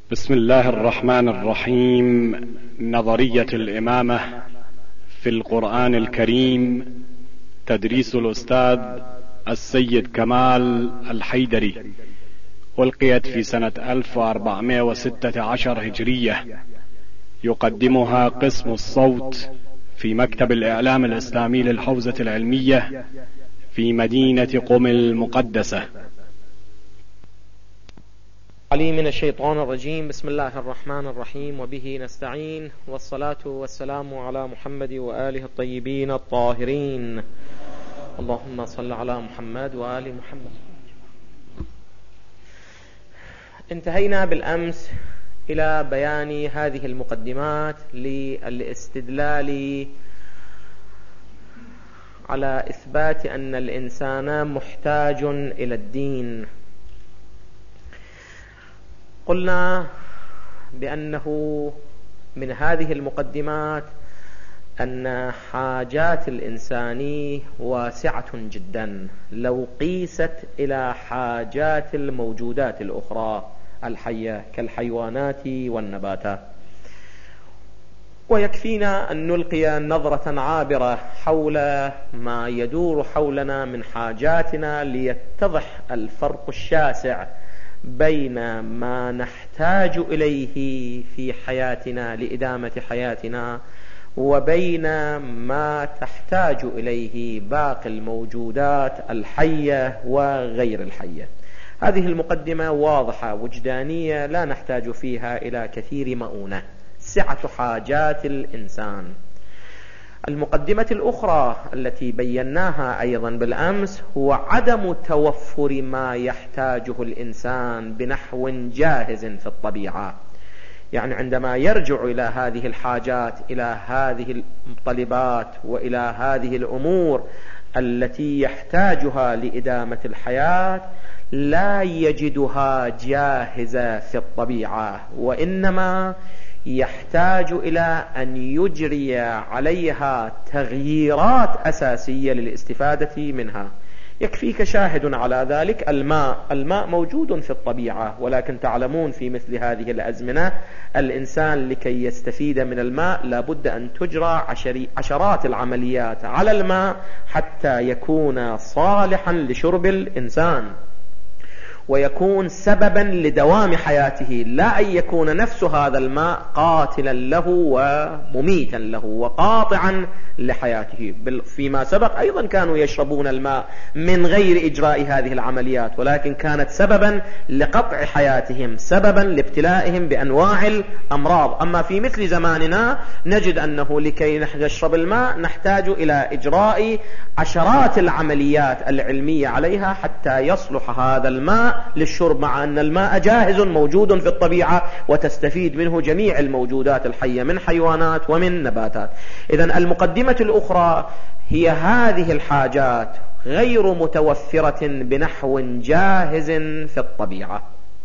بسم الله الرحمن الرحيم. نظرية الإمامة في القرآن الكريم، تدريس الأستاذ السيد كمال الحيدري، ألقيت في سنة 1416 هجرية. يقدمها قسم الصوت في مكتب الإعلام الإسلامي للحوزة العلمية في مدينة قم المقدسة. علي من الشيطان الرجيم. بسم الله الرحمن الرحيم، وبه نستعين، والصلاة والسلام على محمد وآله الطيبين الطاهرين. اللهم صل على محمد وآل محمد. انتهينا بالأمس إلى بيان هذه المقدمات للاستدلال على إثبات أن الإنسان محتاج إلى الدين. قلنا بأنه من هذه المقدمات أن حاجات الإنسان واسعة جدا لو قيست إلى حاجات الموجودات الأخرى الحية كالحيوانات والنباتات. ويكفينا أن نلقي نظرة عابرة حول ما يدور حولنا من حاجاتنا ليتضح الفرق الشاسع بين ما نحتاج إليه في حياتنا لإدامة حياتنا وبين ما تحتاج إليه باقي الموجودات الحية وغير الحية. هذه المقدمة واضحة وجدانية لا نحتاج فيها إلى كثير مؤونة. سعة حاجات الإنسان. المقدمة الأخرى التي بيناها أيضا بالأمس هو عدم توفر ما يحتاجه الإنسان بنحو جاهز في الطبيعة. يعني عندما يرجع إلى هذه الحاجات، إلى هذه المطالبات وإلى هذه الأمور التي يحتاجها لإدامة الحياة، لا يجدها جاهزة في الطبيعة، وإنما يحتاج إلى أن يجري عليها تغييرات أساسية للاستفادة منها. يكفيك شاهد على ذلك الماء موجود في الطبيعة، ولكن تعلمون في مثل هذه الأزمنة الإنسان لكي يستفيد من الماء لابد أن تجرى عشرات العمليات على الماء حتى يكون صالحا لشرب الإنسان ويكون سببا لدوام حياته، لا أن يكون نفس هذا الماء قاتلا له ومميتا له وقاطعا لحياته. فيما سبق أيضا كانوا يشربون الماء من غير إجراء هذه العمليات، ولكن كانت سببا لقطع حياتهم، سببا لابتلائهم بأنواع الأمراض. أما في مثل زماننا نجد أنه لكي نشرب الماء نحتاج إلى إجراء عشرات العمليات العلمية عليها حتى يصلح هذا الماء للشرب، مع أن الماء جاهز موجود في الطبيعة وتستفيد منه جميع الموجودات الحية من حيوانات ومن نباتات. إذن المقدمة الأخرى هي هذه الحاجات غير متوفرة بنحو جاهز في الطبيعة.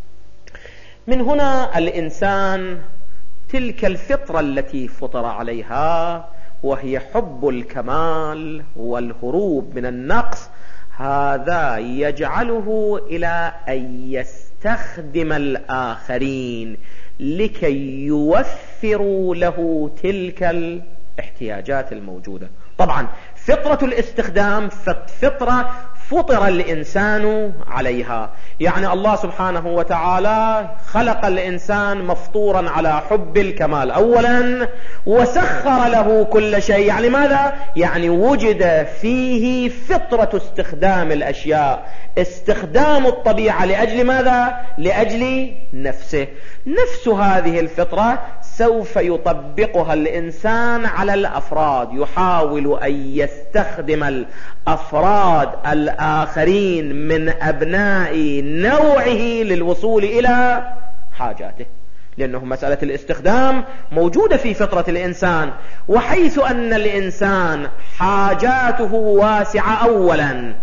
من هنا الإنسان تلك الفطرة التي فطر عليها، وهي حب الكمال والهروب من النقص، هذا يجعله إلى أن يستخدم الآخرين لكي يوفروا له تلك الاحتياجات الموجودة. طبعا فطرة الاستخدام فطرة فطر الإنسان عليها. يعني الله سبحانه وتعالى خلق الإنسان مفطورا على حب الكمال أولا، وسخر له كل شيء. يعني ماذا؟ يعني وجد فيه فطرة استخدام الأشياء، استخدام الطبيعة لأجل ماذا؟ لأجل نفسه. نفس هذه الفطرة سوف يطبقها الإنسان على الأفراد، يحاول أن يستخدم الأفراد الآخرين من أبناء نوعه للوصول إلى حاجاته، لأنه مسألة الاستخدام موجودة في فطرة الإنسان. وحيث أن الإنسان حاجاته واسعة أولا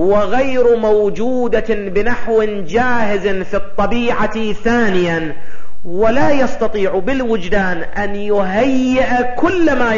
وغير موجودة بنحو جاهز في الطبيعة ثانيا، ولا يستطيع بالوجدان أن يهيئ كل ما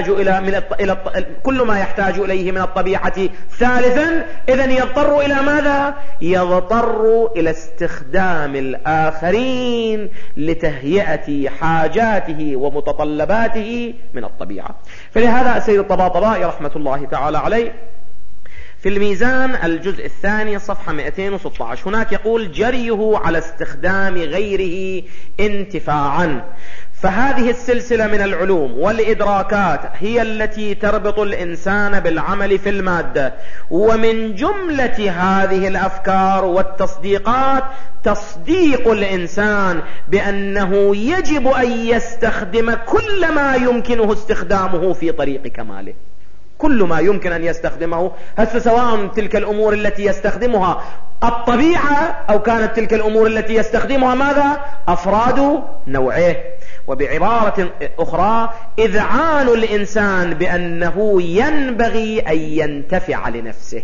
يحتاج إليه من الطبيعة ثالثا، إذن يضطر إلى ماذا؟ يضطر إلى استخدام الآخرين لتهيئة حاجاته ومتطلباته من الطبيعة. فلهذا السيد الطباطبائي رحمة الله تعالى عليه في الميزان الجزء الثاني صفحة 216 هناك يقول: جريه على استخدام غيره انتفاعا. فهذه السلسلة من العلوم والإدراكات هي التي تربط الإنسان بالعمل في المادة، ومن جملة هذه الأفكار والتصديقات تصديق الإنسان بأنه يجب أن يستخدم كل ما يمكنه استخدامه في طريق كماله، كل ما يمكن أن يستخدمه، هسه سواء تلك الأمور التي يستخدمها الطبيعة أو كانت تلك الأمور التي يستخدمها ماذا؟ أفراد نوعه. وبعبارة أخرى إذعان الإنسان بأنه ينبغي أن ينتفع لنفسه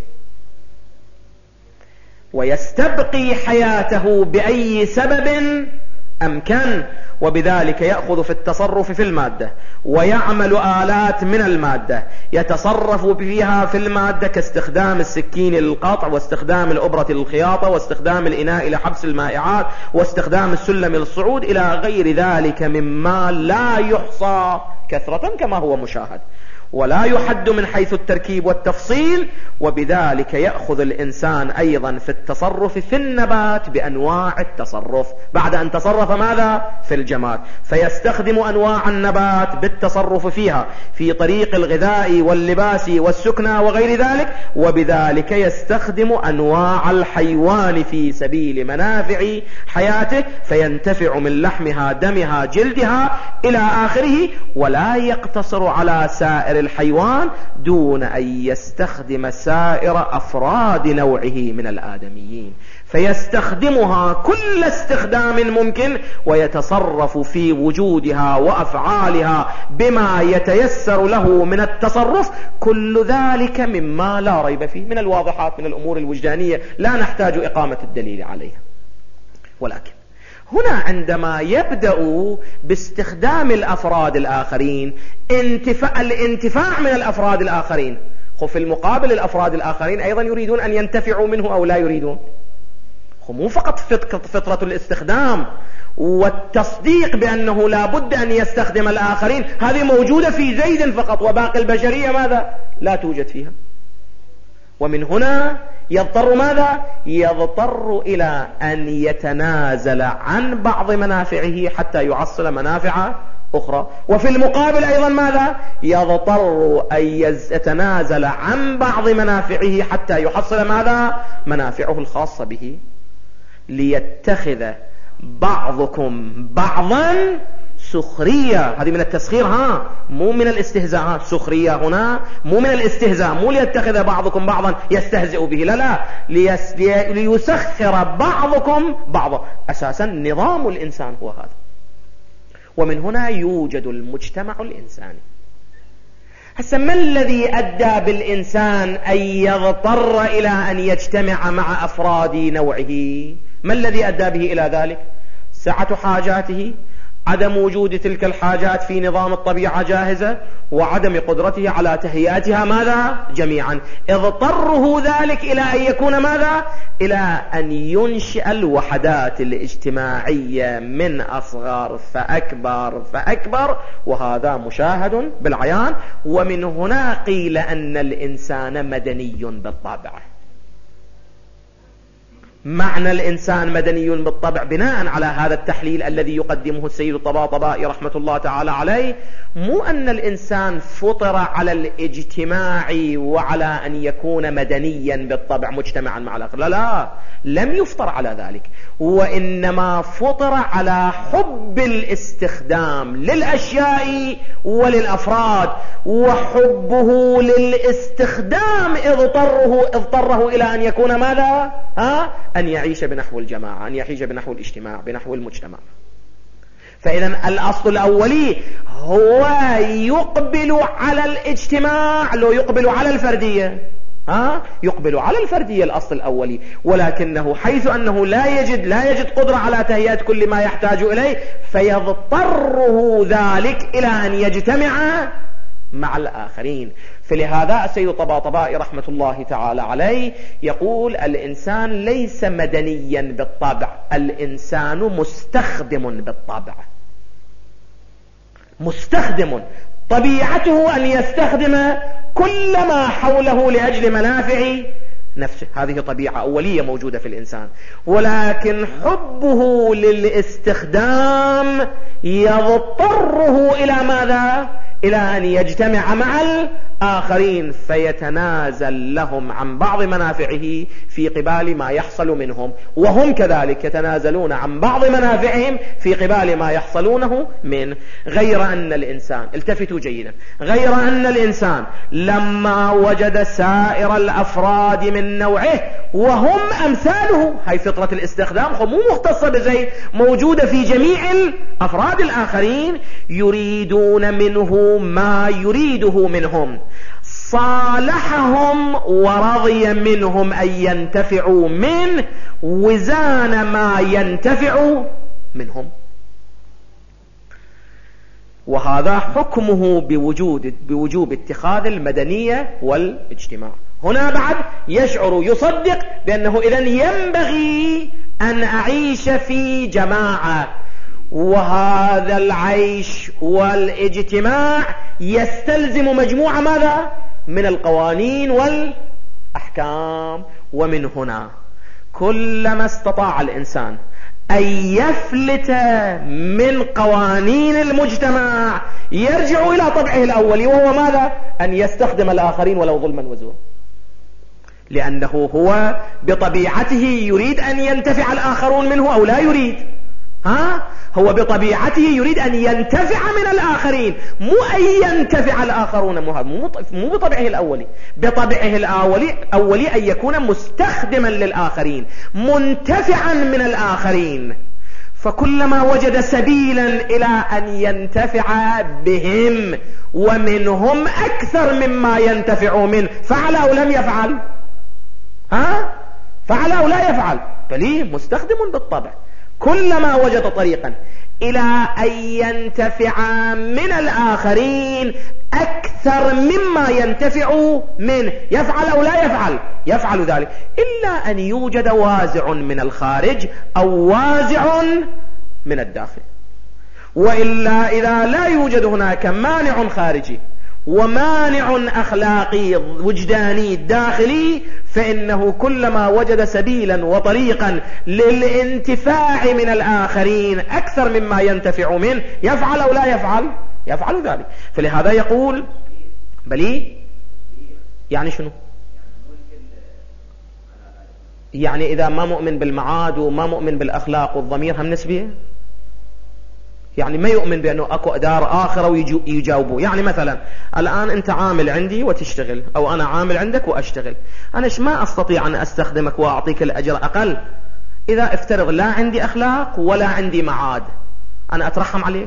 ويستبقي حياته بأي سبب أمكن، وبذلك يأخذ في التصرف في المادة ويعمل آلات من المادة يتصرف فيها في المادة كاستخدام السكين للقطع، واستخدام الأبرة للخياطة، واستخدام الإناء لحبس المائعات، واستخدام السلم للصعود إلى غير ذلك مما لا يحصى كثرة كما هو مشاهد ولا يحد من حيث التركيب والتفصيل. وبذلك يأخذ الإنسان أيضا في التصرف في النبات بأنواع التصرف بعد أن تصرف ماذا؟ في الجماد، فيستخدم أنواع النبات بالتصرف فيها في طريق الغذاء واللباس والسكنى وغير ذلك، وبذلك يستخدم أنواع الحيوان في سبيل منافع حياته فينتفع من لحمها دمها جلدها إلى آخره، ولا يقتصر على سائر الحيوان دون أن يستخدم سائر أفراد نوعه من الآدميين، فيستخدمها كل استخدام ممكن ويتصرف في وجودها وأفعالها بما يتيسر له من التصرف، كل ذلك مما لا ريب فيه من الواضحات من الأمور الوجدانية لا نحتاج إقامة الدليل عليها. ولكن هنا عندما يبدأ باستخدام الأفراد الآخرين الانتفاع من الأفراد الآخرين، في المقابل الأفراد الآخرين أيضا يريدون أن ينتفعوا منه أو لا يريدون، مو فقط فطرة الاستخدام والتصديق بأنه لا بد أن يستخدم الآخرين، هذه موجودة في زيد فقط وباقي البشرية ماذا؟ لا توجد فيها. ومن هنا يضطر ماذا؟ يضطر إلى أن يتنازل عن بعض منافعه حتى يحصل منافع أخرى، وفي المقابل أيضا ماذا؟ يضطر أن يتنازل عن بعض منافعه حتى يحصل ماذا؟ منافعه الخاصة به، ليتخذ بعضكم بعضا سخرية. هذه من التسخير، مو من الاستهزاء. سخرية هنا مو من الاستهزاء، مو ليتخذ بعضكم بعضا يستهزئ به، لا ليسخر بعضكم بعضا. أساسا نظام الإنسان هو هذا، ومن هنا يوجد المجتمع الإنساني. هسه ما الذي أدى بالإنسان أن يضطر إلى أن يجتمع مع أفراد نوعه؟ ما الذي أدى به إلى ذلك؟ سعة حاجاته، عدم وجود تلك الحاجات في نظام الطبيعة جاهزة، وعدم قدرته على تهيئتها ماذا؟ جميعا. اضطره ذلك إلى أن يكون ماذا؟ إلى أن ينشئ الوحدات الاجتماعية من أصغر فأكبر، وهذا مشاهد بالعيان. ومن هنا قيل أن الإنسان مدني بالطبع. معنى الإنسان مدني بالطبع بناء على هذا التحليل الذي يقدمه السيد الطباطبائي رحمة الله تعالى عليه، مو أن الإنسان فطر على الاجتماع وعلى أن يكون مدنيا بالطبع مجتمعا مع الآخر، لا، لم يفطر على ذلك، وإنما فطر على حب الاستخدام للأشياء وللأفراد، وحبه للاستخدام اضطره إلى أن يكون ماذا؟ أن يعيش بنحو الجماعة، أن يعيش بنحو الاجتماع، بنحو المجتمع. فإذا الأصل الأولي هو يقبل على الاجتماع، لو يقبل على الفردية. يقبل على الفردية الأصل الأولي، ولكنه حيث أنه لا يجد قدرة على تهيئة كل ما يحتاج إليه، فيضطره ذلك إلى أن يجتمع مع الآخرين. فلهذا السيد الطباطبائي رحمة الله تعالى عليه يقول: الإنسان ليس مدنيا بالطبع، الإنسان مستخدم بالطبع. مستخدم، طبيعته أن يستخدم كل ما حوله لأجل منافع نفسه، هذه طبيعة أولية موجودة في الإنسان، ولكن حبه للاستخدام يضطره إلى ماذا؟ إلى أن يجتمع مع الآخرين فيتنازل لهم عن بعض منافعه في قبال ما يحصل منهم، وهم كذلك يتنازلون عن بعض منافعهم في قبال ما يحصلونه منه. غير أن الإنسان، التفتوا جيدا، غير أن الإنسان لما وجد سائر الأفراد من نوعه وهم أمثاله، هاي فطرة الاستخدام مو مختصة بزيد، موجودة في جميع الأفراد الآخرين، يريدون منه ما يريده منهم، صالحهم ورضي منهم أن ينتفعوا منه وزان ما ينتفع منهم. وهذا حكمه بوجوب اتخاذ المدنية والاجتماع. هنا بعد يشعر، يصدق بأنه إذن ينبغي أن أعيش في جماعة، وهذا العيش والاجتماع يستلزم مجموعة ماذا؟ من القوانين والأحكام. ومن هنا كلما استطاع الإنسان أن يفلت من قوانين المجتمع يرجع إلى طبعه الأولي، وهو ماذا؟ أن يستخدم الآخرين ولو ظلما وزورا، لأنه هو بطبيعته يريد أن ينتفع الآخرون منه أو لا يريد. هو بطبيعته يريد أن ينتفع من الآخرين، مو أن ينتفع الآخرون، مو بطبعه الأولي. بطبعه الأولي أن يكون مستخدما للآخرين، منتفعا من الآخرين. فكلما وجد سبيلا إلى أن ينتفع بهم ومنهم أكثر مما ينتفع منه، فعل أو لم يفعل؟ فعل أو لا يفعل؟ بل مستخدم بالطبع. كلما وجد طريقا إلى أن ينتفع من الآخرين أكثر مما ينتفع منه، يفعل أو لا يفعل؟ يفعل ذلك، إلا أن يوجد وازع من الخارج أو وازع من الداخل. وإلا إذا لا يوجد هناك مانع خارجي ومانع أخلاقي وجداني داخلي، فإنه كلما وجد سبيلا وطريقا للانتفاع من الآخرين أكثر مما ينتفع منه، يفعل أو لا يفعل؟ يفعل ذلك. فلهذا يقول بلي، يعني شنو؟ يعني إذا ما مؤمن بالمعاد وما مؤمن بالأخلاق والضمير هم نسبية، يعني ما يؤمن بأنه أكو دار آخرة ويجاوبه. يعني مثلا الآن أنت عامل عندي وتشتغل، أو أنا عامل عندك وأشتغل، أنا ما أستطيع أن أستخدمك وأعطيك الأجر أقل إذا افترض لا عندي أخلاق ولا عندي معاد. أنا أترحم عليك؟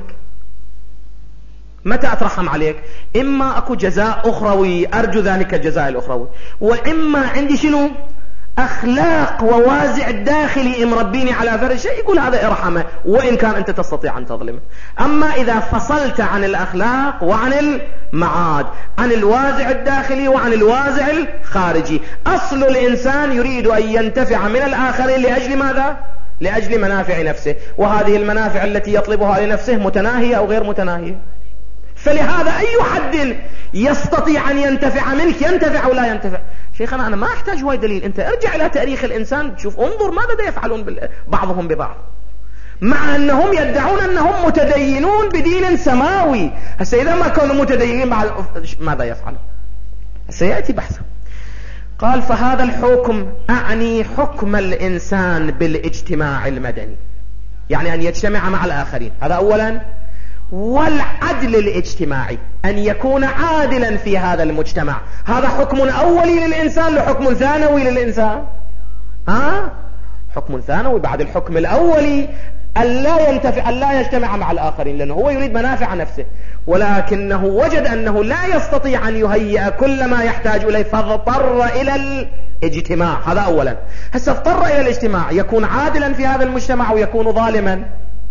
متى أترحم عليك؟ إما أكو جزاء أخروي أرجو ذلك الجزاء الأخروي، وإما عندي شنو؟ أخلاق ووازع داخلي مربيني على فرق شيء يقول هذا ارحمه وإن كان أنت تستطيع أن تظلمه. أما إذا فصلت عن الأخلاق وعن المعاد، عن الوازع الداخلي وعن الوازع الخارجي، أصل الإنسان يريد أن ينتفع من الآخرين لأجل ماذا؟ لأجل منافع نفسه، وهذه المنافع التي يطلبها لنفسه متناهية أو غير متناهية. فلهذا أي حد يستطيع أن ينتفع منك ينتفع أو لا ينتفع. شيخنا أنا ما أحتاج هواي دليل، أنت ارجع إلى تاريخ الإنسان، شوف انظر ماذا يفعلون بعضهم ببعض، مع أنهم يدعون أنهم متدينون بدين سماوي. هسه إذا ما كانوا متدينين ماذا يفعل؟ سيأتي بحثه. قال: فهذا الحكم أعني حكم الإنسان بالاجتماع المدني، يعني أن يجتمع مع الآخرين، هذا أولا. والعدل الاجتماعي، أن يكون عادلا في هذا المجتمع، هذا حكم أولي للإنسان لحكم ثانوي للإنسان. حكم ثانوي بعد الحكم الأولي، أن لا يجتمع مع الآخرين، لأنه هو يريد منافع نفسه، ولكنه وجد أنه لا يستطيع أن يهيئ كل ما يحتاج إليه، فاضطر إلى الاجتماع. هذا أولا. هسه اضطر إلى الاجتماع، يكون عادلا في هذا المجتمع ويكون ظالما.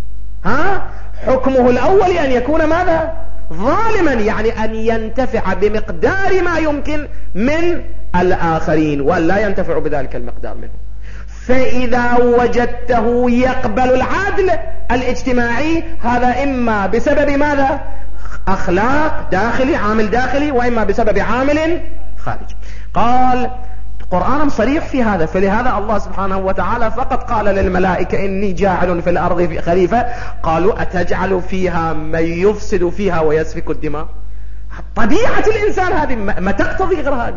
حكمه الأول أن يكون ماذا؟ ظالما، يعني أن ينتفع بمقدار ما يمكن من الآخرين، وأن لا ينتفع بذلك المقدار منه. فإذا وجدته يقبل العدل الاجتماعي، هذا إما بسبب ماذا؟ أخلاق داخلي، عامل داخلي، وإما بسبب عامل خارجي. قال القرآن صريح في هذا. فلهذا الله سبحانه وتعالى فقط قال للملائكة إني جاعل في الأرض خليفة، قالوا أتجعل فيها من يفسد فيها ويسفك الدماء. طبيعة الإنسان هذه ما تقتضي غير هذه.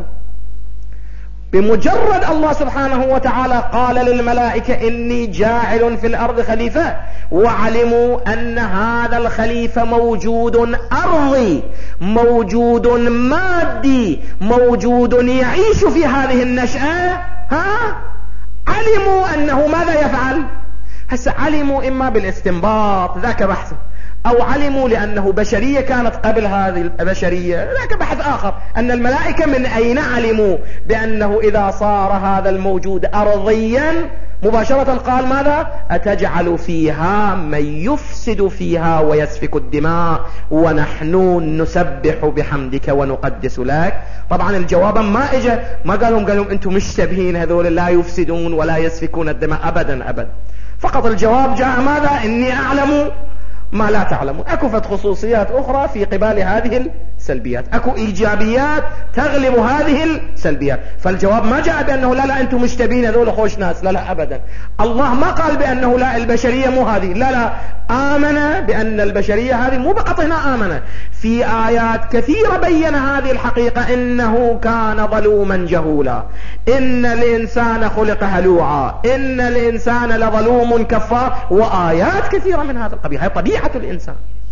بمجرد الله سبحانه وتعالى قال للملائكة إني جاعل في الأرض خليفة، وعلموا أن هذا الخليفة موجود أرضي، موجود مادي، موجود يعيش في هذه النشأة، علموا أنه ماذا يفعل؟ هسه علموا إما بالاستنباط، ذاك بحث، أو علموا لأنه بشرية كانت قبل هذه البشرية، ذاك بحث آخر. أن الملائكة من أين علموا بأنه إذا صار هذا الموجود أرضيا مباشرة قال ماذا؟ أتجعل فيها من يفسد فيها ويسفك الدماء ونحن نسبح بحمدك ونقدس لك. طبعا الجواب ما اجى، ما قالهم انتم مشتبهين، هذول لا يفسدون ولا يسفكون الدماء، أبدا أبدا. فقط الجواب جاء ماذا؟ إني أعلم ما لا تعلمون. اكو فت خصوصيات اخرى في قبال هذه السلبيات، اكو ايجابيات تغلب هذه السلبيات. فالجواب ما جاء بانه لا انتم مشتبين هذول خوش ناس، لا ابدا. الله ما قال بانه لا البشرية مو هذه، لا آمن بان البشرية هذه مو بقط هنا آمن، في آيات كثيرة بين هذه الحقيقة. انه كان ظلوما جهولا، ان الانسان خلق هلوعا، ان الانسان لظلوم كفار، وآيات كثيرة من هذا القبيل. هي طبيعة الإنسان،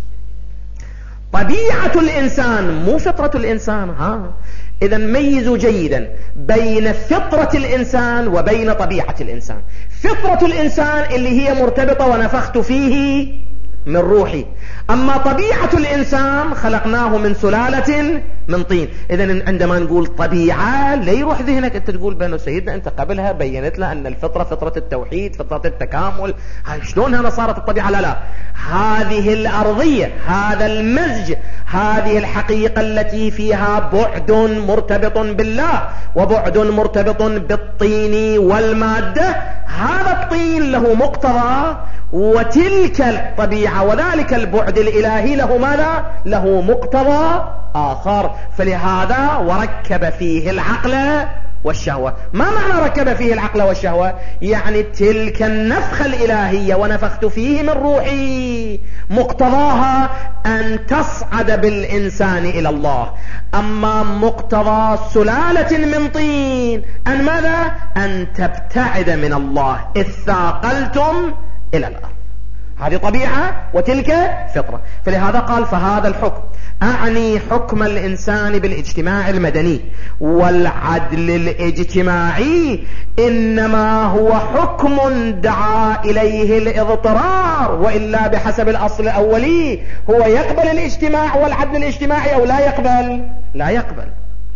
طبيعة الإنسان مو فطرة الإنسان. إذا ميزوا جيدا بين فطرة الإنسان وبين طبيعة الإنسان. فطرة الإنسان اللي هي مرتبطة ونفخت فيه من روحي، أما طبيعة الإنسان خلقناه من سلالة من طين. إذن عندما نقول طبيعة لا يروح ذهنك أنت تقول بأنه سيدنا أنت قبلها بينت له أن الفطرة فطرة التوحيد، فطرة التكامل، شلون هنا صارت الطبيعة؟ لا هذه الأرضية، هذا المزج، هذه الحقيقة التي فيها بعد مرتبط بالله وبعد مرتبط بالطين والمادة. هذا الطين له مقتضى، وتلك الطبيعة وذلك البعد الإلهي له ماذا؟ له مقتضى آخر. فلهذا وركب فيه العقل والشهوة. ما معنى ركب فيه العقل والشهوة؟ يعني تلك النفخة الإلهية ونفخت فيه من روحي مقتضاها أن تصعد بالإنسان إلى الله، أما مقتضى سلالة من طين أن ماذا؟ أن تبتعد من الله إذ ثاقلتم إلى الأرض. هذه طبيعة وتلك فطرة. فلهذا قال فهذا الحكم، أعني حكم الإنسان بالاجتماع المدني والعدل الاجتماعي، إنما هو حكم دعا إليه الاضطرار، وإلا بحسب الأصل الأولي هو يقبل الاجتماع والعدل الاجتماعي أو لا يقبل؟ لا يقبل.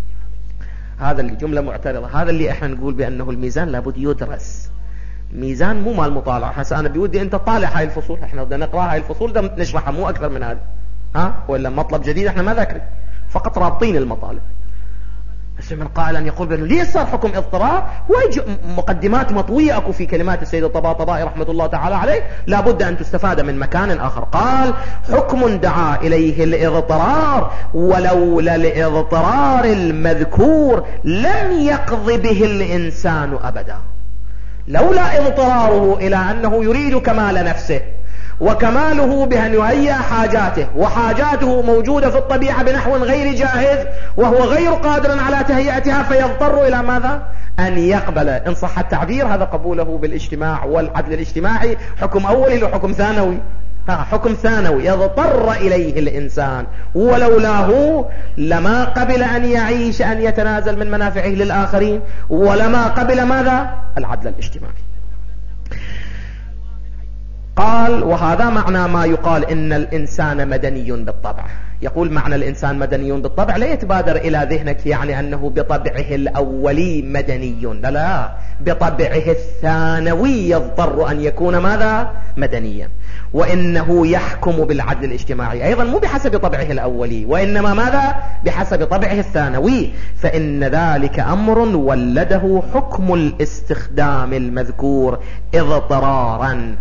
هذا اللي جملة معترضة، هذا اللي احنا نقول بأنه الميزان لابد يدرس. ميزان مو مال مطالعة. هسه أنا بودي أنت طالع هاي الفصول، احنا بدنا نقرأ هاي الفصول ده نشرحها، مو أكثر من هذا. وإلا مطلب جديد احنا ما ذاكرين، فقط رابطين المطالب. بس من قائل يقول بأنه ليش صار حكم اضطرار؟ مقدمات مطوية أكو في كلمات السيد الطباطبائي رحمة الله تعالى عليه، لابد أن تستفاد من مكان آخر. قال حكم دعا إليه الاضطرار، ولولا الاضطرار المذكور لم يقض به الإنسان أبدا. لولا اضطراره إلى أنه يريد كمال نفسه، وكماله بأن يهيئ حاجاته، وحاجاته موجودة في الطبيعة بنحو غير جاهز، وهو غير قادر على تهيئتها، فيضطر إلى ماذا؟ أن يقبل، إن صح التعبير، هذا قبوله بالاجتماع والعدل الاجتماعي حكم أولي وحكم ثانوي. حكم ثانوي يضطر إليه الإنسان، ولولاه لما قبل أن يعيش، أن يتنازل من منافعه للآخرين، ولما قبل ماذا؟ العدل الاجتماعي. قال وهذا معنى ما يقال إن الإنسان مدني بالطبع. يقول معنى الإنسان مدني بالطبع لا يتبادر إلى ذهنك يعني أنه بطبعه الأولي مدني، لا لا، بطبعه الثانوي يضطر أن يكون ماذا؟ مدنيا. وإنه يحكم بالعدل الاجتماعي أيضا مو بحسب طبعه الأولي، وإنما ماذا؟ بحسب طبعه الثانوي. فإن ذلك أمر ولده حكم الاستخدام المذكور اضطرارا.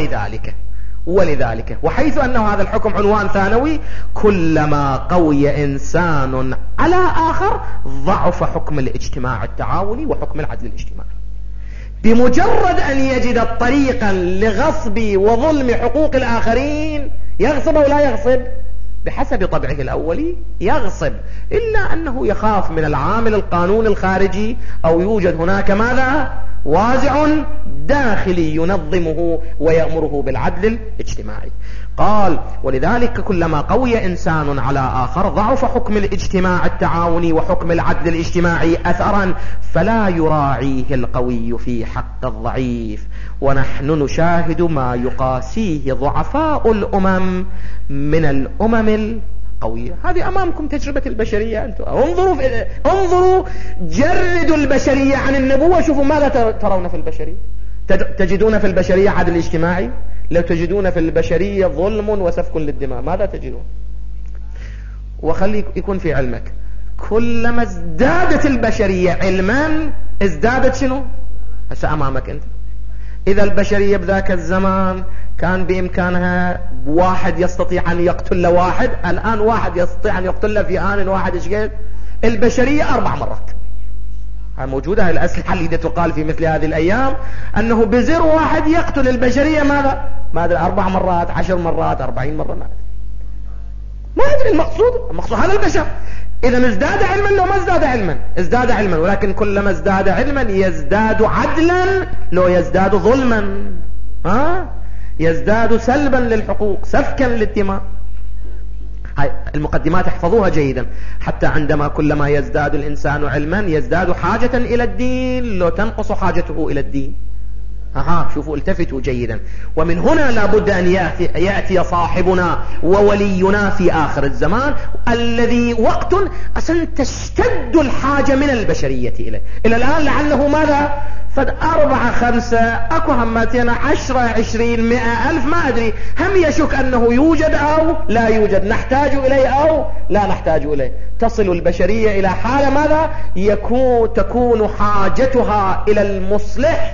ولذلك وحيث أنه هذا الحكم عنوان ثانوي، كلما قوي إنسان على آخر ضعف حكم الاجتماع التعاوني وحكم العدل الاجتماعي. بمجرد أن يجد طريقا لغصب وظلم حقوق الآخرين، يغصب أو لا يغصب؟ بحسب طبعه الأولي يغصب، إلا أنه يخاف من العامل القانوني الخارجي، أو يوجد هناك ماذا؟ وازع داخلي ينظمه ويأمره بالعدل الاجتماعي. قال ولذلك كلما قوي إنسان على آخر ضعف حكم الاجتماع التعاوني وحكم العدل الاجتماعي أثرا، فلا يراعيه القوي في حق الضعيف. ونحن نشاهد ما يقاسيه ضعفاء الأمم من الأمم القوية. هذه أمامكم تجربة البشرية. أنتم انظروا جردوا البشرية عن النبوة، شوفوا ماذا ترون في البشرية. تجدون في البشرية عدل اجتماعي؟ لو تجدون في البشرية ظلم وسفك للدماء، ماذا تجدون؟ وخلي يكون في علمك، كلما ازدادت البشرية علما ازدادت شنو؟ هسه أمامك أنت. إذا البشرية بذاك الزمان كان بإمكانها واحد يستطيع أن يقتل واحد، الآن واحد يستطيع أن يقتل في آن واحد. إيش قد؟ البشرية 4 مرات. موجودة الأسلحة اللي تقال في مثل هذه الأيام أنه بزر واحد يقتل البشرية ماذا 4 مرات 10 مرات 40 مرة، ما أدري المقصود هذا البشر. إذا ازداد علما لو ما ازداد علما، ازداد علما، ولكن كلما ازداد علما يزداد عدلا لو يزداد ظلما، يزداد سلبا للحقوق، سفكا للدماء. هاي المقدمات احفظوها جيدا، حتى عندما كلما يزداد الإنسان علما يزداد حاجة إلى الدين لو تنقص حاجته إلى الدين. شوفوا التفتوا جيدا. ومن هنا لابد أن يأتي صاحبنا وولينا في آخر الزمان الذي وقت أصلا تشتد الحاجة من البشرية إليه. إلى الآن لعله ماذا؟ 4 5 أكو همتين 10 20 100 ألف، ما أدري، هم يشك أنه يوجد أو لا يوجد، نحتاج إليه أو لا نحتاج إليه. تصل البشرية إلى حالة ماذا؟ تكون حاجتها إلى المصلح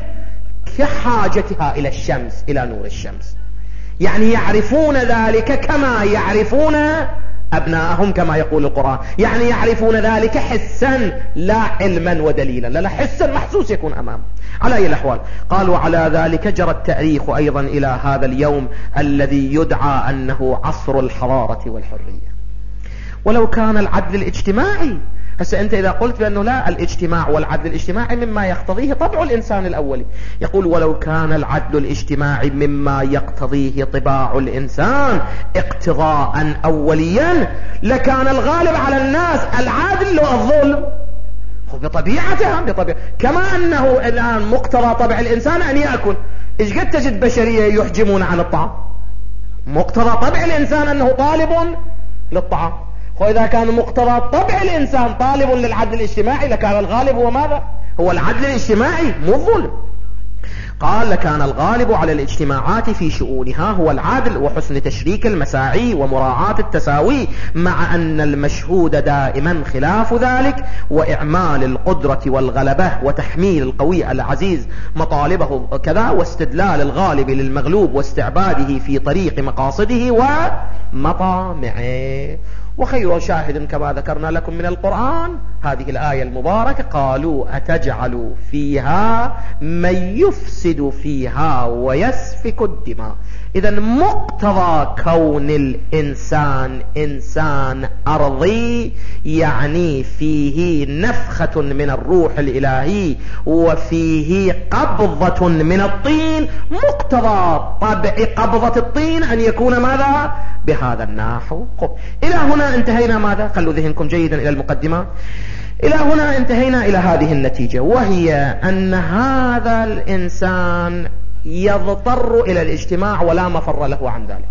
كحاجتها إلى الشمس، إلى نور الشمس. يعني يعرفون ذلك كما يعرفون أبناءهم كما يقول القرآن، يعني يعرفون ذلك حسا لا علما ودليلا، لا حسا محسوس يكون أمام. على أي الأحوال قال وعلى ذلك جرى التاريخ أيضا إلى هذا اليوم الذي يدعى أنه عصر الحضارة والحرية. ولو كان العدل الاجتماعي، هسه أنت إذا قلت بأنه لا، الاجتماع والعدل الاجتماعي مما يقتضيه طبع الإنسان الأولي، يقول ولو كان العدل الاجتماعي مما يقتضيه طباع الإنسان اقتضاء أوليا لكان الغالب على الناس العدل والظلم بطبيعتها، كما أنه الآن مقتضى طبع الإنسان أن يأكل. إيش قد تجد بشرية يحجمون عن الطعام؟ مقتضى طبع الإنسان أنه طالب للطعام. وإذا كان مقتضى طبع الإنسان طالب للعدل الاجتماعي لكان الغالب هو ماذا؟ هو العدل الاجتماعي مو الظلم. قال لكان الغالب على الاجتماعات في شؤونها هو العدل وحسن تشريك المساعي ومراعاة التساوي، مع أن المشهود دائما خلاف ذلك، وإعمال القدرة والغلبة وتحميل القوي العزيز مطالبه كذا، واستدلال الغالب للمغلوب واستعباده في طريق مقاصده ومطامعه. وخير شاهد كما ذكرنا لكم من القرآن هذه الآية المباركة، قالوا أتجعل فيها من يفسد فيها ويسفك الدماء. إذن مقتضى كون الإنسان إنسان أرضي يعني فيه نفخة من الروح الإلهي وفيه قبضة من الطين، مقتضى طبع قبضة الطين أن يكون ماذا؟ بهذا النحو. إلى هنا انتهينا ماذا؟ خلوا ذهنكم جيدا إلى المقدمة. إلى هنا انتهينا إلى هذه النتيجة، وهي أن هذا الإنسان يضطر إلى الاجتماع ولا مفر له عن ذلك.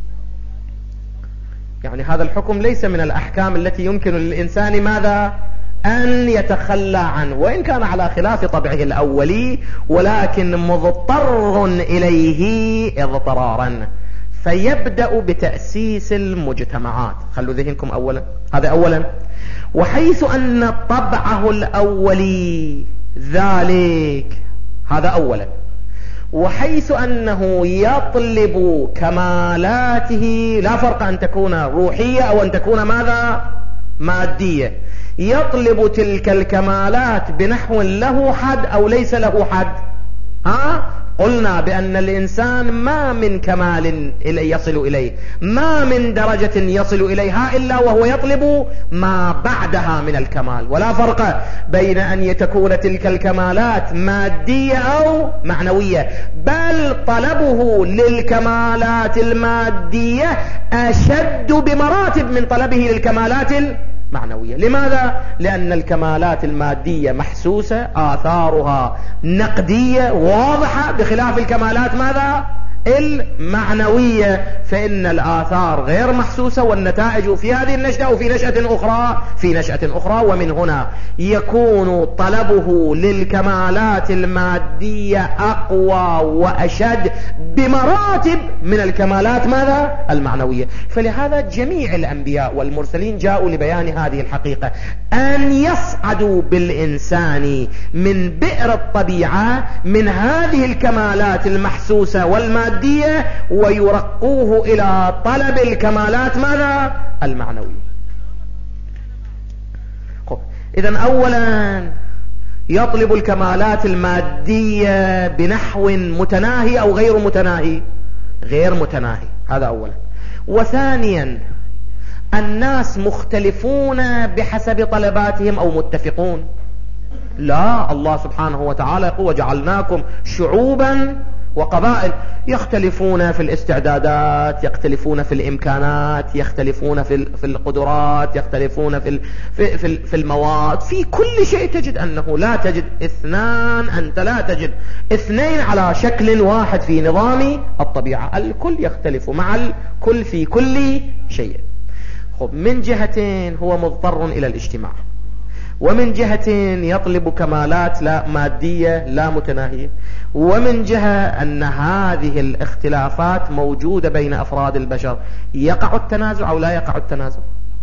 يعني هذا الحكم ليس من الأحكام التي يمكن للإنسان ماذا؟ أن يتخلى عنه، وإن كان على خلاف طبعه الأولي، ولكن مضطر إليه اضطرارا. فيبدأ بتأسيس المجتمعات. خلوا ذهنكم أولا، هذا أولا. وحيث أن طبعه الأولي ذلك، هذا أولا. وحيث أنه يطلب كمالاته، لا فرق أن تكون روحية أو أن تكون ماذا؟ مادية. يطلب تلك الكمالات بنحو له حد أو ليس له حد. قلنا بأن الإنسان ما من كمال يصل إليه، ما من درجة يصل إليها إلا وهو يطلب ما بعدها من الكمال. ولا فرق بين أن تكون تلك الكمالات مادية أو معنوية، بل طلبه للكمالات المادية أشد بمراتب من طلبه للكمالات معنوية. لماذا؟ لأن الكمالات المادية محسوسة، آثارها نقدية واضحة، بخلاف الكمالات ماذا؟ المعنوية، فإن الآثار غير محسوسة، والنتائج في هذه النشأة أو في نشأة أخرى. ومن هنا يكون طلبه للكمالات المادية أقوى وأشد بمراتب من الكمالات ماذا؟ المعنوية. فلهذا جميع الأنبياء والمرسلين جاءوا لبيان هذه الحقيقة، أن يصعدوا بالإنسان من بئر الطبيعة من هذه الكمالات المحسوسة والمادية، ويرقوه إلى طلب الكمالات ماذا؟ المعنوية. إذن أولا يطلب الكمالات المادية بنحو متناهي أو غير متناهي؟ غير متناهي، هذا أولا. وثانيا الناس مختلفون بحسب طلباتهم أو متفقون؟ لا، الله سبحانه وتعالى يقول وجعلناكم شعوبا وقبائل، يختلفون في الاستعدادات، يختلفون في الإمكانات، يختلفون في القدرات، يختلفون في المواد، في كل شيء تجد أنه لا تجد اثنان، أنت لا تجد اثنين على شكل واحد في نظام الطبيعة، الكل يختلف مع الكل في كل شيء. من جهتين هو مضطر إلى الاجتماع، ومن جهتين يطلب كمالات لا مادية لا متناهية، ومن جهة أن هذه الاختلافات موجودة بين أفراد البشر. يقع التنازع أو لا يقع التنازع؟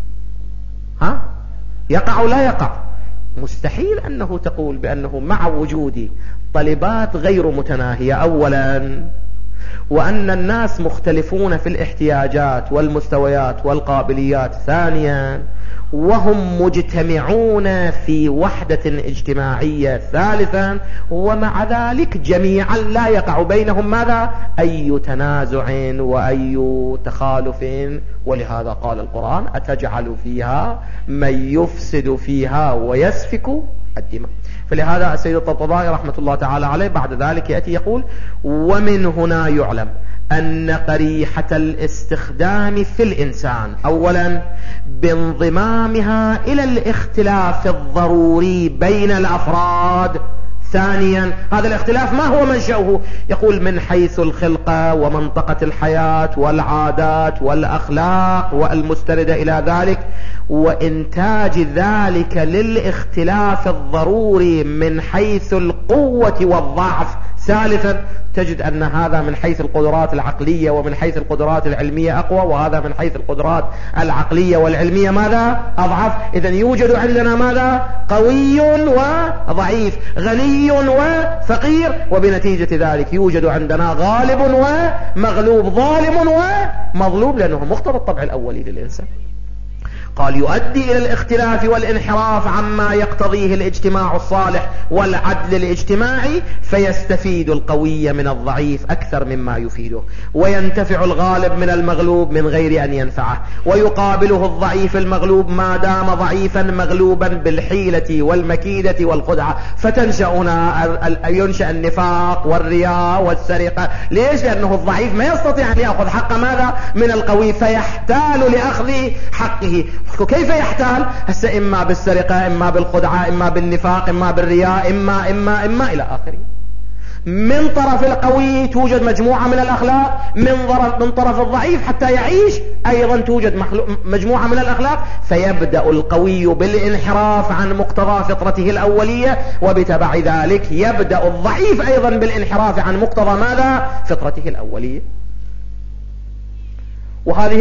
يقع أو لا يقع؟ مستحيل أنه تقول بأنه مع وجود طلبات غير متناهية أولا، وأن الناس مختلفون في الاحتياجات والمستويات والقابليات ثانيا، وهم مجتمعون في وحدة اجتماعية ثالثا، ومع ذلك جميعا لا يقع بينهم ماذا؟ أي تنازع وأي تخالف. ولهذا قال القرآن أتجعل فيها من يفسد فيها ويسفك الدماء. فلهذا السيد الطبطبائي رحمة الله تعالى عليه بعد ذلك يأتي يقول ومن هنا يعلم أن قريحة الاستخدام في الإنسان أولا بانضمامها إلى الاختلاف الضروري بين الأفراد، ثانيا هذا الاختلاف ما هو منشأه؟ يقول من حيث الخلقة ومنطقة الحياة والعادات والأخلاق والمستندة إلى ذلك، وإنتاج ذلك للاختلاف الضروري من حيث القوة والضعف. ثالثا تجد أن هذا من حيث القدرات العقلية ومن حيث القدرات العلمية أقوى، وهذا من حيث القدرات العقلية والعلمية ماذا؟ أضعف. إذن يوجد عندنا ماذا؟ قوي وضعيف، غني وفقير، وبنتيجة ذلك يوجد عندنا غالب ومغلوب، ظالم ومظلوم، لأنه مقتضى الطبع الأولي للإنسان. قال يؤدي إلى الاختلاف والانحراف عما يقتضيه الاجتماع الصالح والعدل الاجتماعي، فيستفيد القوي من الضعيف أكثر مما يفيده، وينتفع الغالب من المغلوب من غير أن ينفعه، ويقابله الضعيف المغلوب ما دام ضعيفا مغلوبا بالحيلة والمكيدة والخدعة، ينشأ النفاق والرياء والسرقة. ليش؟ لأنه الضعيف ما يستطيع أن يأخذ حق ماذا؟ من القوي، فيحتال لأخذ حقه. كيف يحتال؟ هسه إما بالسرقة، إما بالخدعة، إما بالنفاق، إما بالرياء، إما إلى آخره. من طرف القوي توجد مجموعة من الأخلاق، من طرف الضعيف حتى يعيش أيضا توجد مجموعة من الأخلاق، فيبدأ القوي بالانحراف عن مقتضى فطرته الأولية، وبتبع ذلك يبدأ الضعيف أيضا بالانحراف عن مقتضى ماذا؟ فطرته الأولية. وهذه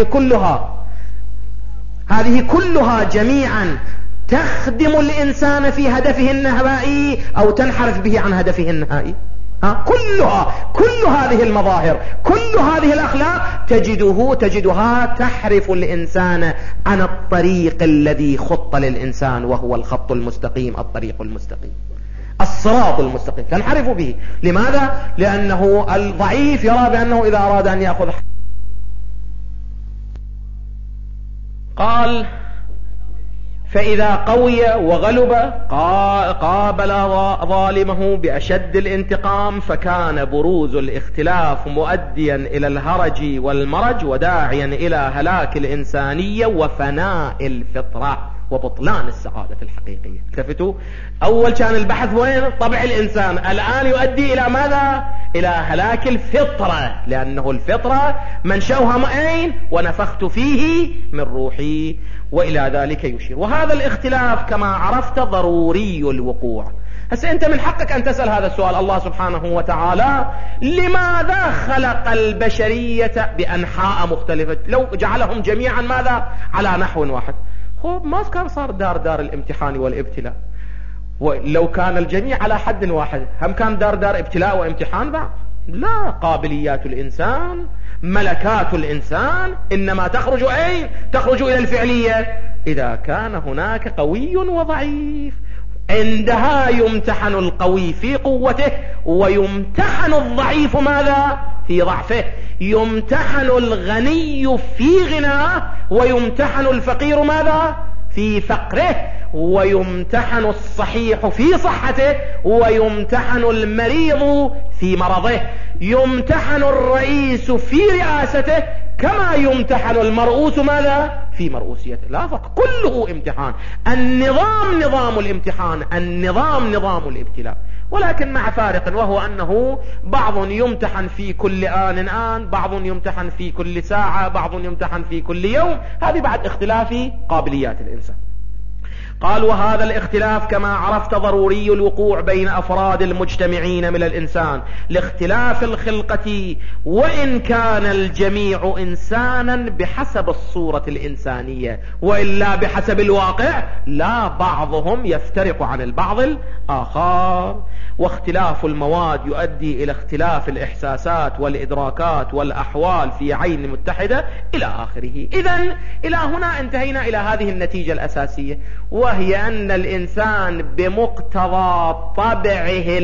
كلها جميعا تخدم الإنسان في هدفه النهائي أو تنحرف به عن هدفه النهائي. كل هذه المظاهر، كل هذه الأخلاق تجدها تحرف الإنسان عن الطريق الذي خط للإنسان، وهو الخط المستقيم، الطريق المستقيم، الصراط المستقيم، تنحرف به. لماذا؟ لأنه الضعيف يرى بأنه إذا أراد أن يأخذ، قال فإذا قوي وغلب قابل ظالمه بأشد الانتقام، فكان بروز الاختلاف مؤديا إلى الهرج والمرج وداعيا إلى هلاك الإنسانية وفناء الفطرة وبطلان السعادة الحقيقية. التفتوا، أول كان البحث وين؟ طبع الإنسان، الآن يؤدي إلى ماذا؟ إلى هلاك الفطرة، لأنه الفطرة منشأها أين؟ ونفخت فيه من روحي، وإلى ذلك يشير. وهذا الاختلاف كما عرفت ضروري الوقوع. هسه أنت من حقك أن تسأل هذا السؤال: الله سبحانه وتعالى لماذا خلق البشرية بأنحاء مختلفة؟ لو جعلهم جميعا ماذا؟ على نحو واحد، ما كان صار دار الامتحان والابتلاء. ولو كان الجميع على حد واحد، هم كان دار ابتلاء وامتحان بعد؟ لا، قابليات الإنسان، ملكات الإنسان إنما تخرج أين؟ تخرج إلى الفعلية إذا كان هناك قوي وضعيف. عندها يمتحن القوي في قوته، ويمتحن الضعيف ماذا؟ في ضعفه. يمتحن الغني في غناه، ويمتحن الفقير ماذا؟ في فقره. ويمتحن الصحيح في صحته، ويمتحن المريض في مرضه. يمتحن الرئيس في رئاسته كما يمتحن المرؤوس ماذا؟ في مرؤوسيته. لا فرق، كله امتحان. النظام نظام الامتحان، النظام نظام الابتلاء، ولكن مع فارق، وهو أنه بعض يمتحن في كل آن، بعض يمتحن في كل ساعة، بعض يمتحن في كل يوم. هذه بعد اختلاف قابليات الإنسان. قال: وهذا الاختلاف كما عرفت ضروري الوقوع بين أفراد المجتمعين من الإنسان لاختلاف الخلقة، وإن كان الجميع إنسانا بحسب الصورة الإنسانية، وإلا بحسب الواقع لا، بعضهم يفترق عن البعض الآخر. واختلاف المواد يؤدي إلى اختلاف الإحساسات والإدراكات والأحوال في عين متحدة إلى آخره. إذن إلى هنا انتهينا إلى هذه النتيجة الأساسية، وهي أن الإنسان بمقتضى طبعه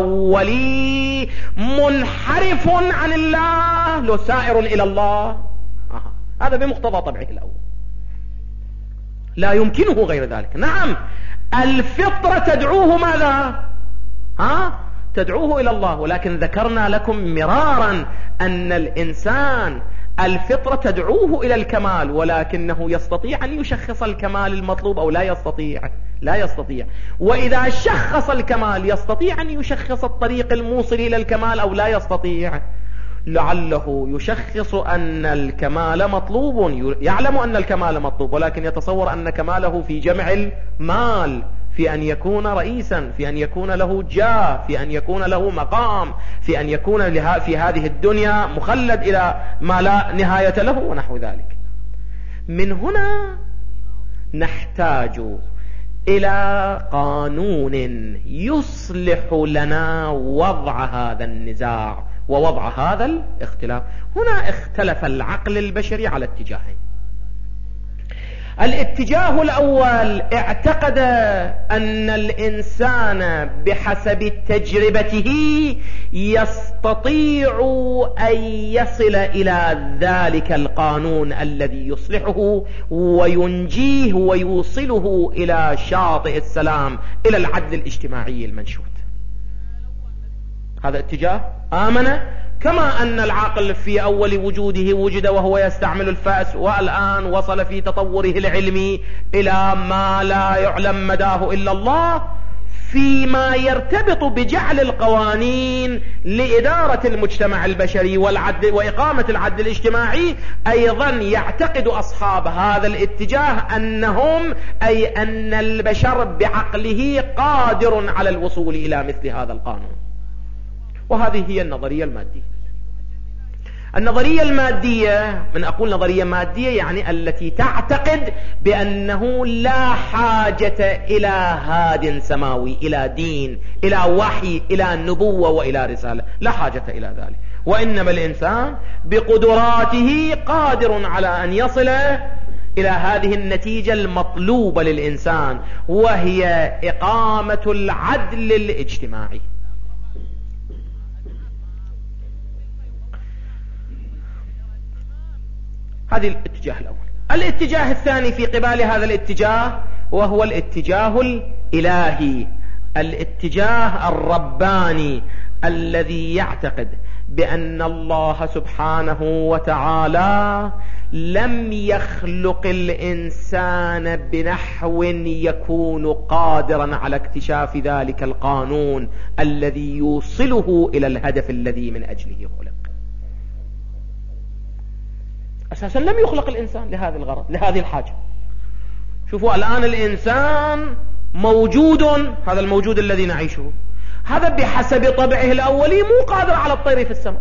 الأولي منحرف عن الله لو سائر إلى الله. هذا بمقتضى طبعه الأول، لا يمكنه غير ذلك. نعم، الفطرة تدعوه ماذا؟ تدعوه إلى الله، ولكن ذكرنا لكم مرارا أن الإنسان الفطرة تدعوه إلى الكمال، ولكنه يستطيع أن يشخص الكمال المطلوب أو لا يستطيع؟ لا يستطيع. وإذا شخص الكمال يستطيع أن يشخص الطريق الموصل إلى الكمال أو لا يستطيع؟ لعله يشخص أن الكمال مطلوب، يعلم أن الكمال مطلوب، ولكن يتصور أن كماله في جمع المال، في أن يكون رئيسا، في أن يكون له جاه، في أن يكون له مقام، في أن يكون في هذه الدنيا مخلد إلى ما لا نهاية له ونحو ذلك. من هنا نحتاج إلى قانون يصلح لنا وضع هذا النزاع ووضع هذا الاختلاف. هنا اختلف العقل البشري على اتجاهين. الاتجاه الأول اعتقد أن الإنسان بحسب تجربته يستطيع أن يصل إلى ذلك القانون الذي يصلحه وينجيه ويوصله إلى شاطئ السلام، إلى العدل الاجتماعي المنشود. هذا اتجاه آمن، كما أن العقل في أول وجوده وجد وهو يستعمل الفأس، والآن وصل في تطوره العلمي إلى ما لا يعلم مداه إلا الله، فيما يرتبط بجعل القوانين لإدارة المجتمع البشري والعدل وإقامة العدل الاجتماعي، أيضا يعتقد أصحاب هذا الاتجاه أن البشر بعقله قادر على الوصول إلى مثل هذا القانون. وهذه هي النظرية المادية. النظرية المادية، من أقول نظرية مادية يعني التي تعتقد بأنه لا حاجة إلى هاد سماوي، إلى دين، إلى وحي، إلى نبوة وإلى رسالة، لا حاجة إلى ذلك، وإنما الإنسان بقدراته قادر على أن يصل إلى هذه النتيجة المطلوبة للإنسان، وهي إقامة العدل الاجتماعي. هذه الاتجاه الأول. الاتجاه الثاني في قبال هذا الاتجاه وهو الاتجاه الإلهي، الاتجاه الرباني الذي يعتقد بأن الله سبحانه وتعالى لم يخلق الإنسان بنحو يكون قادرا على اكتشاف ذلك القانون الذي يوصله إلى الهدف الذي من أجله خلق. أساسا لم يخلق الإنسان لهذا الغرض، لهذه الحاجة. شوفوا الآن الإنسان موجود، هذا الموجود الذي نعيشه، هذا بحسب طبعه الأولي مو قادر على الطير في السماء.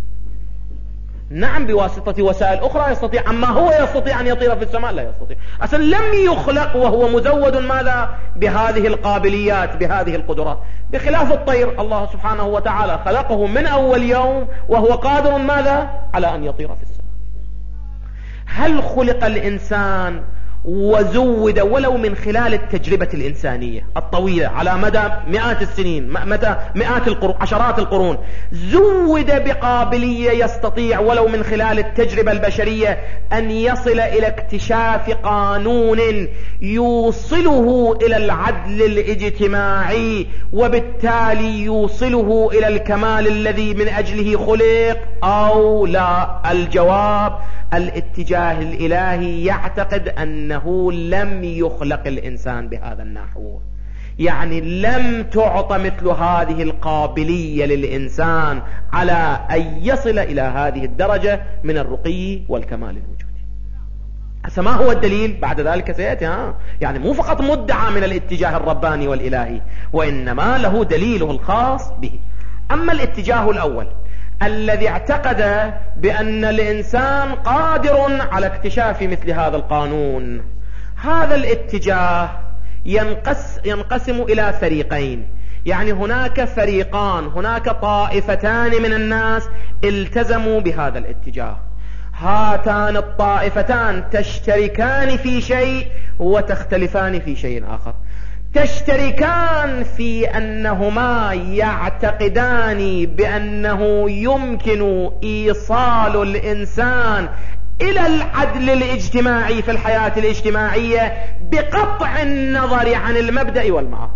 نعم بواسطة وسائل أخرى يستطيع، أما هو يستطيع أن يطير في السماء؟ لا يستطيع. أصلا لم يخلق وهو مزود ماذا؟ بهذه القابليات، بهذه القدرات، بخلاف الطير الله سبحانه وتعالى خلقه من أول يوم وهو قادر ماذا؟ على أن يطير في السماء. هل خلق الإنسان وزود ولو من خلال التجربة الإنسانية الطويلة على مدى مئات السنين، مئات القرون، عشرات القرون، زود بقابلية يستطيع ولو من خلال التجربة البشرية أن يصل إلى اكتشاف قانون يوصله إلى العدل الاجتماعي وبالتالي يوصله إلى الكمال الذي من أجله خلق أو لا؟ الجواب الاتجاه الإلهي يعتقد أنه لم يخلق الإنسان بهذا النحو، يعني لم تعطى مثل هذه القابلية للإنسان على أن يصل إلى هذه الدرجة من الرقي والكمال الوجودي. ما هو الدليل؟ بعد ذلك سيأتي. يعني مو فقط مدعى من الاتجاه الرباني والإلهي، وإنما له دليله الخاص به. أما الاتجاه الأول الذي اعتقد بأن الإنسان قادر على اكتشاف مثل هذا القانون، هذا الاتجاه ينقسم إلى فريقين. يعني هناك فريقان، هناك طائفتان من الناس التزموا بهذا الاتجاه. هاتان الطائفتان تشتركان في شيء وتختلفان في شيء آخر. تشتركان في أنهما يعتقدان بأنه يمكن إيصال الإنسان إلى العدل الاجتماعي في الحياة الاجتماعية بقطع النظر عن المبدأ والمعاد.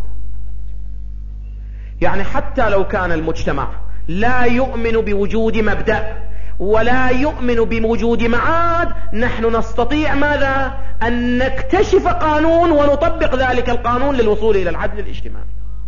يعني حتى لو كان المجتمع لا يؤمن بوجود مبدأ ولا يؤمن بوجود معاد، نحن نستطيع ماذا؟ أن نكتشف قانون ونطبق ذلك القانون للوصول إلى العدل الاجتماعي.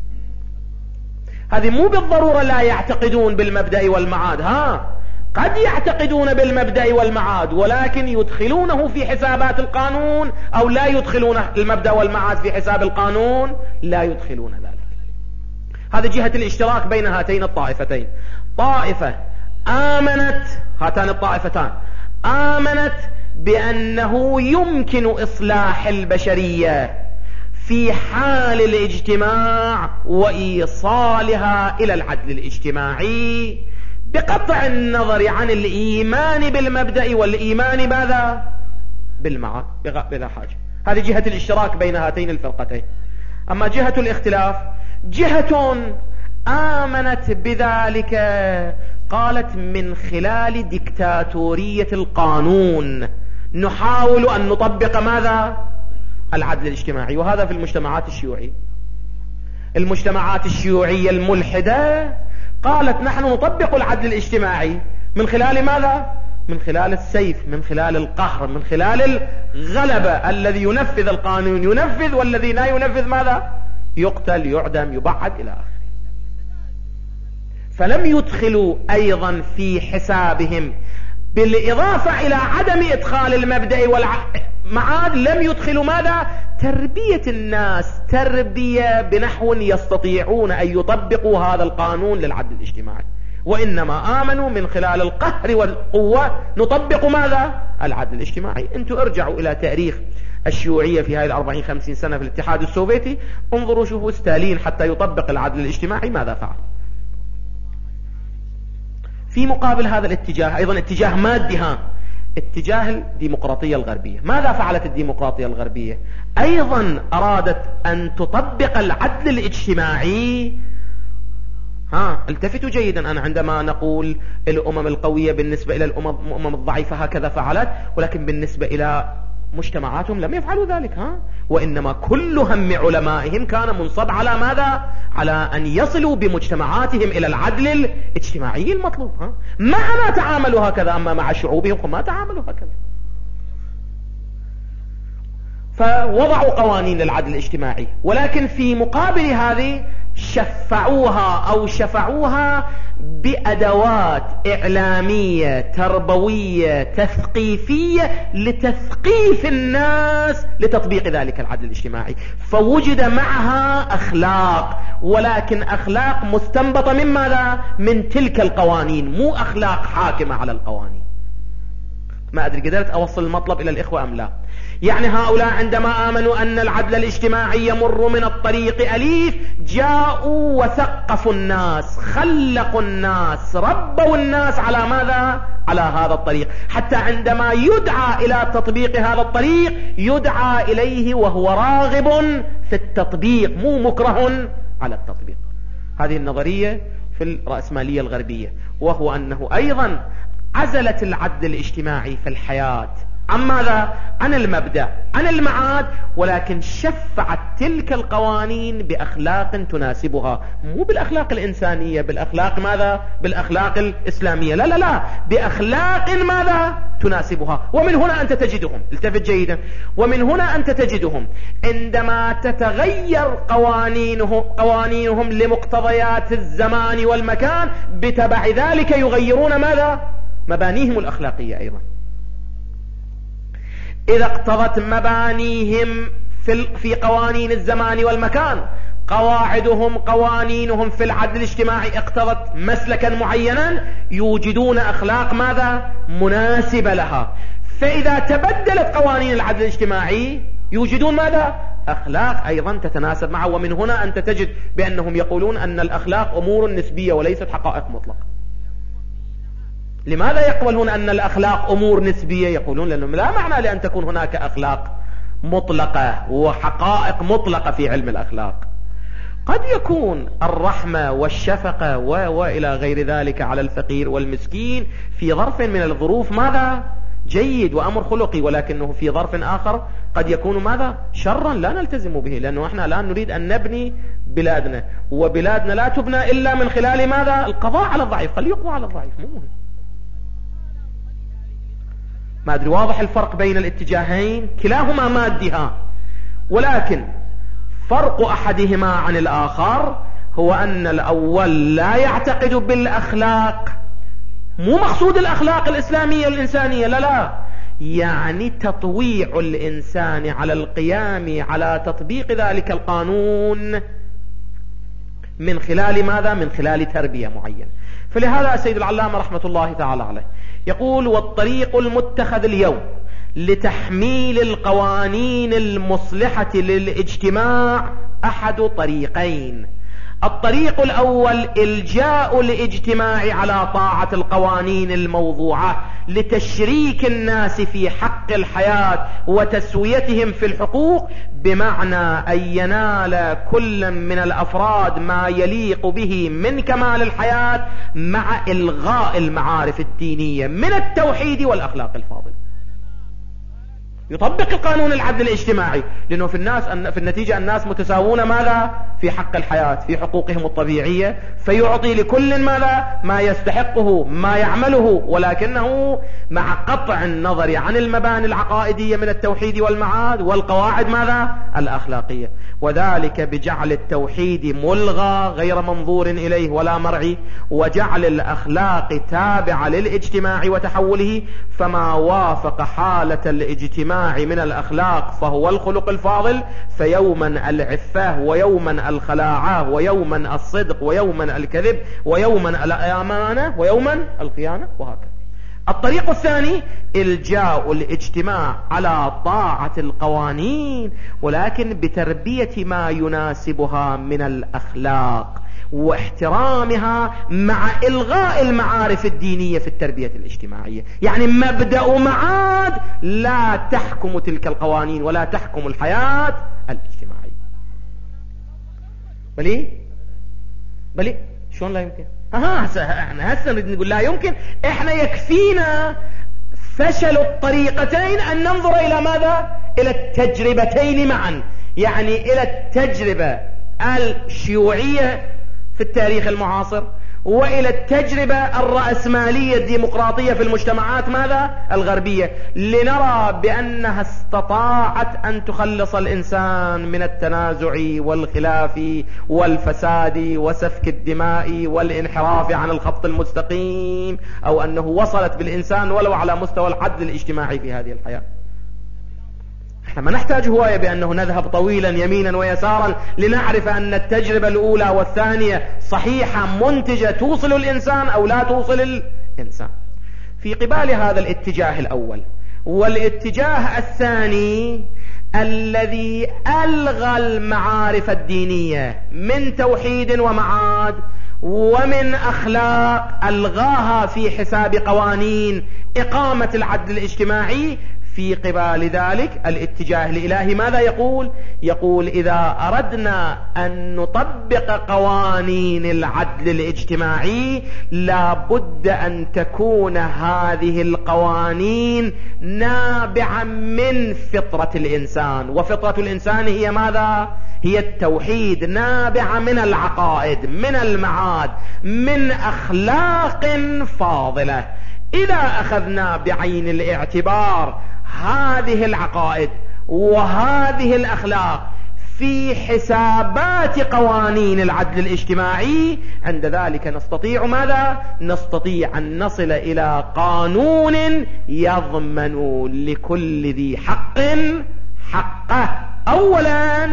هذه مو بالضرورة لا يعتقدون بالمبدأ والمعاد، قد يعتقدون بالمبدأ والمعاد ولكن يدخلونه في حسابات القانون، أو لا يدخلون المبدأ والمعاد في حساب القانون، لا يدخلون ذلك. هذه جهة الاشتراك بين هاتين الطائفتين. طائفة آمنت، هاتان الطائفتان آمنت بأنه يمكن إصلاح البشرية في حال الاجتماع وإيصالها إلى العدل الاجتماعي بقطع النظر عن الإيمان بالمبدأ والإيمان ماذا؟ بالمعاد بلا حاجة. هذه جهة الاشتراك بين هاتين الفرقتين. أما جهة الاختلاف، جهة آمنت بذلك قالت من خلال ديكتاتورية القانون نحاول أن نطبق ماذا؟ العدل الاجتماعي. وهذا في المجتمعات الشيوعية. المجتمعات الشيوعية الملحدة قالت نحن نطبق العدل الاجتماعي من خلال ماذا؟ من خلال السيف، من خلال القهر، من خلال الغلبة. الذي ينفذ القانون ينفذ، والذي لا ينفذ ماذا؟ يقتل يعدم يبعد إلى آخره. فلم يدخلوا أيضا في حسابهم بالإضافة إلى عدم إدخال المبدأ والمعاد، لم يدخلوا ماذا؟ تربية الناس تربية بنحو يستطيعون أن يطبقوا هذا القانون للعدل الاجتماعي، وإنما آمنوا من خلال القهر والقوة نطبق ماذا؟ العدل الاجتماعي. انتم ارجعوا إلى تاريخ الشيوعية في هذه 40-50 سنة في الاتحاد السوفيتي، انظروا شوفوا ستالين حتى يطبق العدل الاجتماعي ماذا فعل. في مقابل هذا الاتجاه أيضا اتجاه مادي، اتجاه الديمقراطية الغربية. ماذا فعلت الديمقراطية الغربية؟ أيضا أرادت أن تطبق العدل الاجتماعي. التفتوا جيدا، أنا عندما نقول الأمم القوية بالنسبة إلى الأمم الضعيفة هكذا فعلت، ولكن بالنسبة إلى مجتمعاتهم لم يفعلوا ذلك. وإنما كل هم علمائهم كان منصب على ماذا؟ على أن يصلوا بمجتمعاتهم إلى العدل الاجتماعي المطلوب. معنا تعاملوا هكذا، أما مع شعوبهم فما تعاملوا هكذا. فوضعوا قوانين للعدل الاجتماعي، ولكن في مقابل هذه شفعوها بأدوات إعلامية تربوية تثقيفية لتثقيف الناس لتطبيق ذلك العدل الاجتماعي. فوجد معها أخلاق، ولكن أخلاق مستنبطة من ماذا؟ من تلك القوانين، مو أخلاق حاكمة على القوانين. ما أدري قدرت أوصل المطلب إلى الإخوة أم لا؟ يعني هؤلاء عندما آمنوا أن العدل الاجتماعي يمر من الطريق أليف، جاءوا وثقفوا الناس، خلقوا الناس، ربوا الناس على ماذا؟ على هذا الطريق، حتى عندما يدعى إلى تطبيق هذا الطريق يدعى إليه وهو راغب في التطبيق، مو مكره على التطبيق. هذه النظرية في الرأسمالية الغربية، وهو أنه أيضا عزلت العدل الاجتماعي في الحياة عن ماذا؟ عن المبدأ، عن المعاد، ولكن شفعت تلك القوانين بأخلاق تناسبها، مو بالأخلاق الإنسانية، بالأخلاق ماذا؟ بالأخلاق الإسلامية، لا لا لا، بأخلاق ماذا؟ تناسبها. ومن هنا أنت تجدهم، التفت جيدا، ومن هنا أنت تجدهم عندما تتغير قوانينهم لمقتضيات الزمان والمكان، بتبع ذلك يغيرون ماذا؟ مبانيهم الأخلاقية أيضا. إذا اقتضت مبانيهم في قوانين الزمان والمكان، قوانينهم في العدل الاجتماعي اقتضت مسلكا معينا، يوجدون أخلاق ماذا؟ مناسبة لها. فإذا تبدلت قوانين العدل الاجتماعي يوجدون ماذا؟ أخلاق أيضا تتناسب معه. ومن هنا أنت تجد بأنهم يقولون أن الأخلاق أمور نسبية وليست حقائق مطلقة. لماذا يقولون أن الأخلاق أمور نسبية؟ يقولون لأنه لا معنى لأن تكون هناك أخلاق مطلقة وحقائق مطلقة في علم الأخلاق. قد يكون الرحمة والشفقة وإلى غير ذلك على الفقير والمسكين في ظرف من الظروف ماذا؟ جيد وأمر خلقي، ولكنه في ظرف آخر قد يكون ماذا؟ شرا لا نلتزم به، لأنه احنا الآن نريد أن نبني بلادنا، وبلادنا لا تبنى إلا من خلال ماذا؟ القضاء على الضعيف. خليه يقضى على الضعيف، مو مهم. ما أدري واضح الفرق بين الاتجاهين؟ كلاهما مادها، ولكن فرق أحدهما عن الآخر هو أن الأول لا يعتقد بالأخلاق، مو مقصود الأخلاق الإسلامية الإنسانية، لا لا، يعني تطويع الإنسان على القيام على تطبيق ذلك القانون من خلال ماذا؟ من خلال تربية معينة. فلهذا السيد العلامة رحمة الله تعالى عليه يقول: والطريق المتخذ اليوم لتحميل القوانين المصلحة للاجتماع أحد طريقين. الطريق الأول إلجاء الاجتماع على طاعة القوانين الموضوعة لتشريك الناس في حق الحياة وتسويتهم في الحقوق، بمعنى أن ينال كل من الأفراد ما يليق به من كمال الحياة مع إلغاء المعارف الدينية من التوحيد والأخلاق الفاضلة. يطبق القانون العدل الاجتماعي، لأنه في النتيجة الناس متساوون ماذا؟ في حق الحياة، في حقوقهم الطبيعية، فيعطي لكل ماذا؟ ما يستحقه، ما يعمله، ولكنه مع قطع النظر عن المباني العقائدية من التوحيد والمعاد والقواعد ماذا؟ الأخلاقية، وذلك بجعل التوحيد ملغى غير منظور إليه ولا مرعي، وجعل الأخلاق تابعة للاجتماع وتحوله، فما وافق حالة الاجتماع من الأخلاق فهو الخلق الفاضل، فيوما العفة ويوما الخلاعة ويوما الصدق ويوما الكذب ويوما الأمانة ويوما الخيانة، وهكذا. الطريق الثاني إلجاء الاجتماع على طاعة القوانين، ولكن بتربية ما يناسبها من الأخلاق واحترامها، مع إلغاء المعارف الدينية في التربية الاجتماعية. يعني مبدأ معاد لا تحكم تلك القوانين ولا تحكم الحياة الاجتماعية. بلي شلون لا يمكن؟ احنا هسه نقول لا يمكن. احنا يكفينا فشل الطريقتين أن ننظر إلى ماذا؟ إلى التجربتين معا، يعني إلى التجربة الشيوعية في التاريخ المعاصر، وإلى التجربة الرأسمالية الديمقراطية في المجتمعات ماذا؟ الغربية، لنرى بأنها استطاعت أن تخلص الإنسان من التنازع والخلاف والفساد وسفك الدماء والانحراف عن الخط المستقيم، أو أنه وصلت بالإنسان ولو على مستوى العدل الاجتماعي في هذه الحياة. احنا ما نحتاج هواية بأنه نذهب طويلا يمينا ويسارا لنعرف أن التجربة الأولى والثانية صحيحة منتجة توصل الإنسان أو لا توصل الإنسان. في قبال هذا الاتجاه الأول والاتجاه الثاني الذي ألغى المعارف الدينية من توحيد ومعاد ومن أخلاق، ألغاها في حساب قوانين إقامة العدل الاجتماعي، في قبال ذلك الاتجاه الإلهي ماذا يقول؟ يقول إذا أردنا أن نطبق قوانين العدل الاجتماعي لابد أن تكون هذه القوانين نابعة من فطرة الإنسان، وفطرة الإنسان هي ماذا؟ هي التوحيد، نابعة من العقائد، من المعاد، من أخلاق فاضلة. إذا أخذنا بعين الاعتبار هذه العقائد وهذه الأخلاق في حسابات قوانين العدل الاجتماعي، عند ذلك نستطيع ماذا؟ نستطيع أن نصل إلى قانون يضمن لكل ذي حق حقه أولا،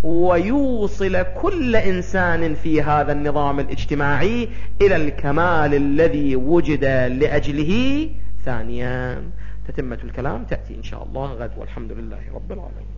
ويوصل كل إنسان في هذا النظام الاجتماعي إلى الكمال الذي وجد لأجله ثانيا. تتمة الكلام تأتي إن شاء الله غد، والحمد لله رب العالمين.